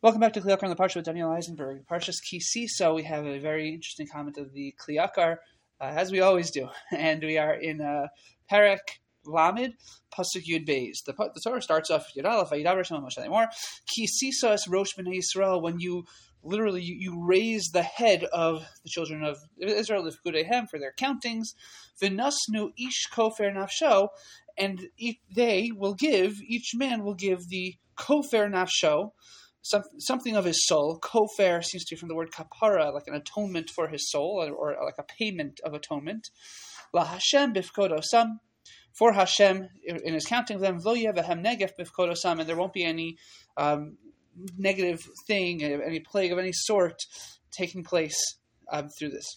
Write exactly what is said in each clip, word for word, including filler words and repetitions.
Welcome back to Kli Yakar on the Parsha with Daniel Eisenberg. Parshas Ki Sisa, we have a very interesting comment of the Kli Yakar, uh, as we always do. And we are in uh, Perek Lamed, Pasuk Yud Beis. The, the Torah starts off, Yud Aleph, Vayidaber Shem Moshe Lemor, Ki Sisa es Rosh B'nai Yisrael, when you literally you, you raise the head of the children of Israel, the Fekudehem, for their countings, V'nasnu ish kofer nafsho, and they will give, each man will give the kofer nafsho, Some, something of his soul. Kofer seems to be from the word kapara, like an atonement for his soul, or, or like a payment of atonement. La Hashem bifkodosam, for Hashem in his counting of them. Lo yevahem negef bifkodosam, and there won't be any um, negative thing, any plague of any sort taking place um, through this.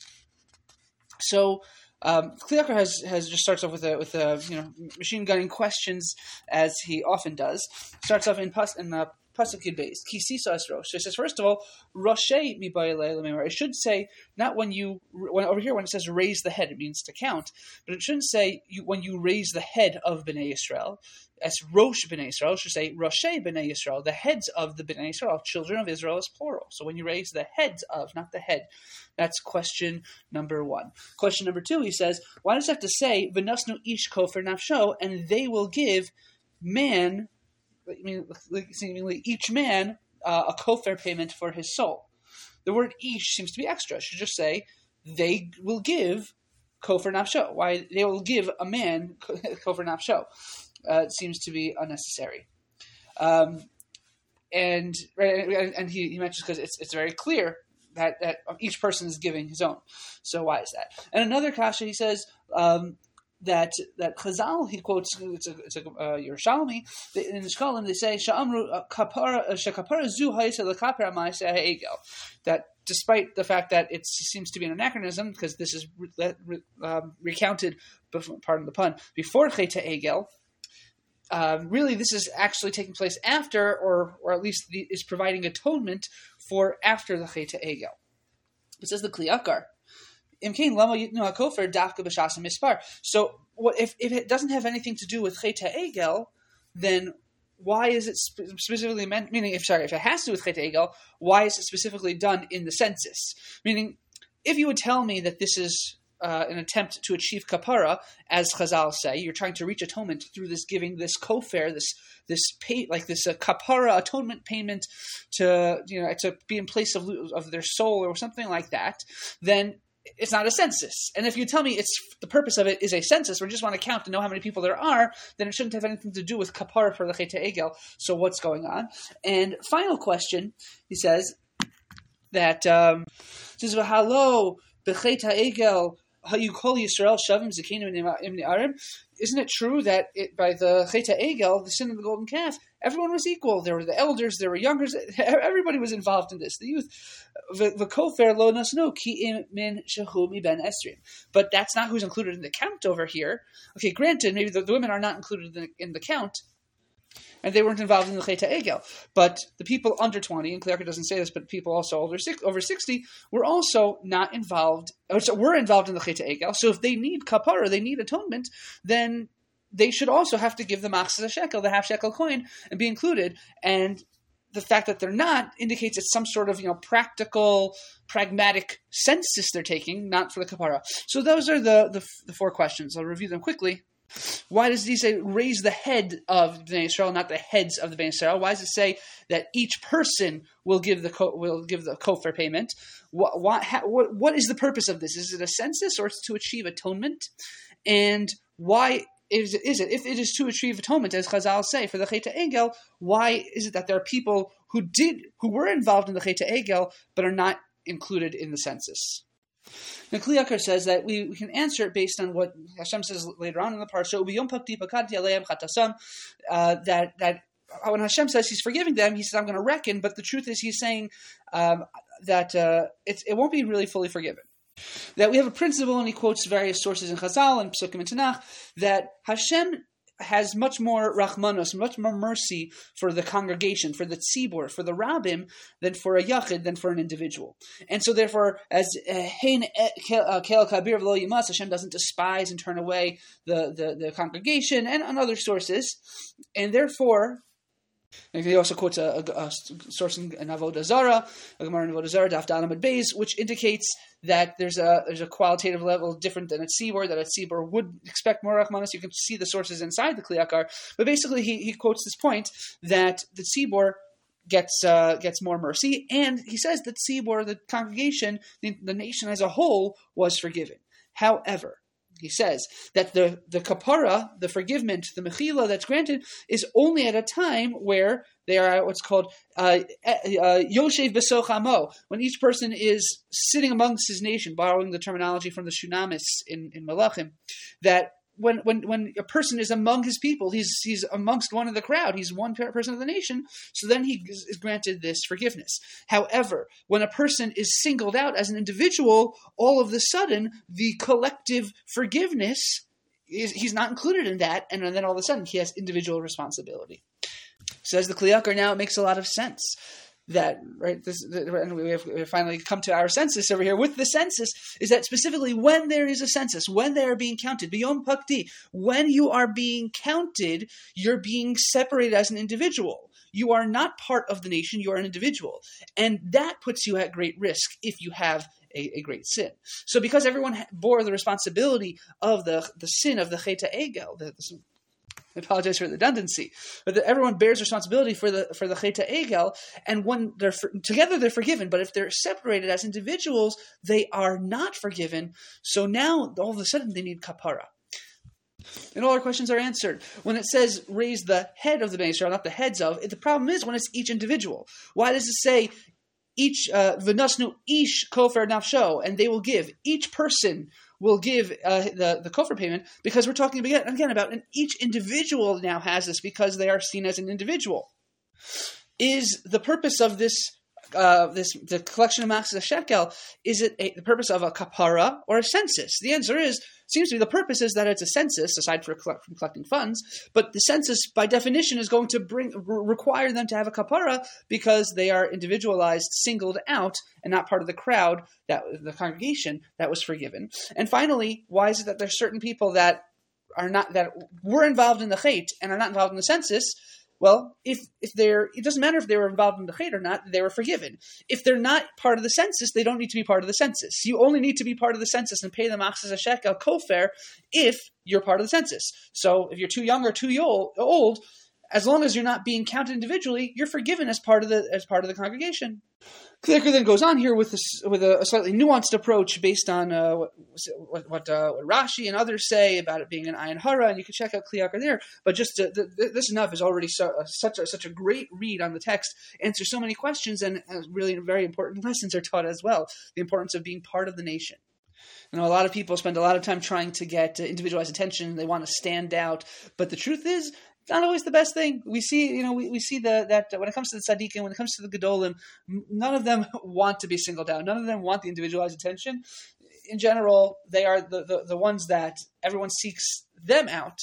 So um, Kli Yakar has has just starts off with a with a you know machine gunning questions, as he often does. Starts off in pas in the Pasuk Yud Beis, Ki Sisa es Rosh. So it says, first of all, Roshei mi ba'ilei l'meimar. It should say, not when you, when, over here when it says raise the head, it means to count, but it shouldn't say you, when you raise the head of Bnei Yisrael. As Rosh Bnei Yisrael, it should say Roshei Bnei Yisrael, the heads of the Bnei Yisrael, children of Israel is plural. So when you raise the heads of, not the head, that's question number one. Question number two, he says, why does it have to say, V'nasnu ish kofer nafsho, and they will give man, I mean, seemingly each man uh, a kofer payment for his soul. The word ish seems to be extra. It should just say they will give kofer nafsho. Why they will give a man kofer nafsho? Uh, it seems to be unnecessary. Um, and right, and he, he mentions because it's it's very clear that that each person is giving his own. So why is that? And another kasha, he says. Um, That that Chazal, he quotes, it's a, it's a uh, Yerushalmi, in the Shkolim they say Sha'amru kapara shekapara zu ha'isa lekapara ma'aseh ha'egel. That despite the fact that it seems to be an anachronism, because this is re, re, um, recounted, before, pardon the pun, before Chet Ha'egel, um, really this is actually taking place after, or or at least the, is providing atonement for after the Chet Ha'egel. It says the Kli Yakar. So what, if, if it doesn't have anything to do with Chet Ha'egel, then why is it sp- specifically meant, meaning if sorry, if it has to do with Chet Ha'egel, why is it specifically done in the census? Meaning, if you would tell me that this is uh, an attempt to achieve kapara, as Chazal say, you're trying to reach atonement through this giving this kofer, this this pay, like this uh, kapara atonement payment to you know to be in place of of their soul or something like that, then it's not a census. And if you tell me it's the purpose of it is a census, we just want to count to know how many people there are, then it shouldn't have anything to do with kapara for the Chet Ha'egel. So what's going on? And final question, he says that um, says v'halo b'Chet Ha'egel ha'yukol Yisrael shavim zikinim imni arim. Isn't it true that it, by the Chet Ha'egel, the sin of the golden calf, everyone was equal? There were the elders, there were youngers, everybody was involved in this. The youth, v'kofer lo nasnu ki min shehu mi ben esrim. But that's not who's included in the count over here. Okay, granted, maybe the, the women are not included in the, in the count, and they weren't involved in the Chet Ha'egel. But the people under twenty, and Kli Yakar doesn't say this, but people also older, over sixty, were also not involved, or so were involved in the Chet Ha'egel. So if they need kapara, they need atonement, then they should also have to give the machzah shekel, the half shekel coin, and be included. And the fact that they're not indicates it's some sort of you know practical, pragmatic census they're taking, not for the kapara. So those are the, the, the four questions. I'll review them quickly. Why does he say raise the head of Bnei Yisrael, not the heads of the Bnei Yisrael? Why does it say that each person will give the ko- will give the kofer payment? What, what, what what is the purpose of this? Is it a census or is it to achieve atonement? And why is it, is it if it is to achieve atonement, as Chazal say for the Chet Ha'egel? Why is it that there are people who did who were involved in the Chet Ha'egel but are not included in the census? Now, Kli Yakar says that we, we can answer it based on what Hashem says later on in the parsha. Uh, that that when Hashem says He's forgiving them, He says, "I'm going to reckon." But the truth is, He's saying um, that uh, it, it won't be really fully forgiven. That we have a principle, and he quotes various sources in Chazal and Psukim and Tanakh, that Hashem has much more rachmanos, much more mercy for the congregation, for the tzibur, for the rabbim, than for a yachid, than for an individual. And so therefore, as hein kel kabir v'lo yimas, Hashem doesn't despise and turn away the, the, the congregation, and on other sources. And therefore, And he also quotes a, a, a source in Avodah Zarah, a Gemara in Avodah Zarah, Daf Dalam Ad Beis, which indicates that there's a there's a qualitative level different than at Tzibor, that at Tzibor would expect more Rachmanis. You can see the sources inside the Kli Yakar. But basically, he, he quotes this point that the Tzibor gets uh, gets more mercy, and he says that Tzibor, the congregation, the, the nation as a whole, was forgiven. However, he says that the, the kapara, the forgivement, the mechila that's granted is only at a time where they are at what's called uh, uh, yoshev besoch amo, when each person is sitting amongst his nation, borrowing the terminology from the Shunamis in, in Malachim, that when, when, when a person is among his people, he's he's amongst one of the crowd, he's one person of the nation, so then he is granted this forgiveness. However, when a person is singled out as an individual, all of a sudden, the collective forgiveness, is he's not included in that, and then all of a sudden, he has individual responsibility. Says the Kli Yakar, now it makes a lot of sense. That right, this, and we have, we have finally come to our census over here. With the census, is that specifically when there is a census, when they are being counted, biyom pakti, when you are being counted, you're being separated as an individual. You are not part of the nation; you are an individual, and that puts you at great risk if you have a, a great sin. So, because everyone bore the responsibility of the the sin of the Cheta Egel, the, the I apologize for the redundancy, but the, everyone bears responsibility for the for the Cheta Egel, and when they're for, together they're forgiven. But if they're separated as individuals, they are not forgiven. So now all of a sudden they need kapara, and all our questions are answered. When it says raise the head of the Bnei Yisrael, not the heads of, the problem is when it's each individual. Why does it say each v'nasnu ish kofer nafsho, and they will give, each person will give uh, the, the kofar payment, because we're talking again, again about, and each individual now has this because they are seen as an individual. Is the purpose of this, uh, this the collection of Machzah Shekel, is it a, the purpose of a kapara or a census? The answer is, seems to be the purpose is that it's a census, aside from, collect, from collecting funds, but the census, by definition, is going to bring re- require them to have a kapara because they are individualized, singled out, and not part of the crowd, that the congregation that was forgiven. And finally, why is it that there's certain people that are not that were involved in the chait and are not involved in the census? Well, if if they're, it doesn't matter if they were involved in the chait or not, they were forgiven. If they're not part of the census, they don't need to be part of the census. You only need to be part of the census and pay the Machzah Shekel kofer if you're part of the census. So if you're too young or too old, as long as you're not being counted individually, you're forgiven as part of the as part of the congregation. Kli Yakar then goes on here with this, with a, a slightly nuanced approach based on uh, what what, what, uh, what Rashi and others say about it being an ayin hara, and you can check out Kli Yakar there. But just to, the, the, this enough is already so, uh, such a, such a great read on the text, answers so many questions, and uh, really very important lessons are taught as well. The importance of being part of the nation. You know, a lot of people spend a lot of time trying to get uh, individualized attention. They want to stand out, but the truth is, it's not always the best thing. We see, you know, we, we see the, that when it comes to the tzaddikim, when it comes to the gedolim, none of them want to be singled out. None of them want the individualized attention. In general, they are the, the, the ones that everyone seeks them out,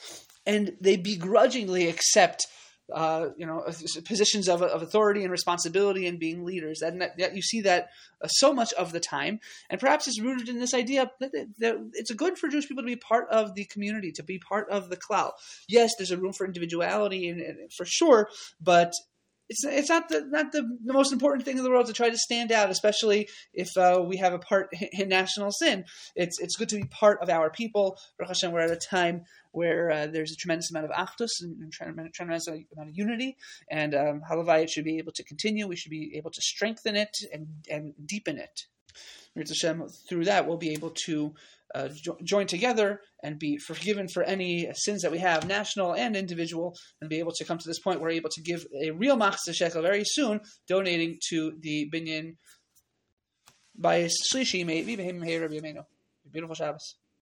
and they begrudgingly accept Uh, you know, positions of, of authority and responsibility and being leaders. And that, that you see that uh, so much of the time. And perhaps it's rooted in this idea that, that it's good for Jewish people to be part of the community, to be part of the klal. Yes, there's a room for individuality and, and for sure, but it's it's not the not the, the most important thing in the world to try to stand out, especially if uh, we have a part in national sin. It's it's good to be part of our people. Baruch Hashem, we're at a time where uh, there's a tremendous amount of achdus and, and tremendous, tremendous amount of unity, and um, halavai, it should be able to continue. We should be able to strengthen it and and deepen it. Hashem, through that, we'll be able to uh, jo- join together and be forgiven for any sins that we have, national and individual, and be able to come to this point where we're able to give a real Machzah Shekel very soon, donating to the Binyan Bayis Shlishi. May it be Rabbi Yameinu. Beautiful Shabbos.